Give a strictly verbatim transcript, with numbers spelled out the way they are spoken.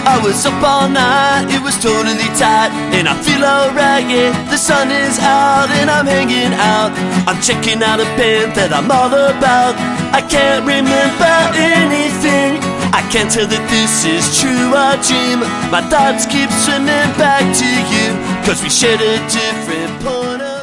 I was up all night, it was totally tight, and I feel alright, yeah. The sun is out and I'm hanging out. I'm checking out a band that I'm all about. I can't remember anything, I can't tell that this is true or dream. My thoughts keep swimming back to you, cause we shared a different point of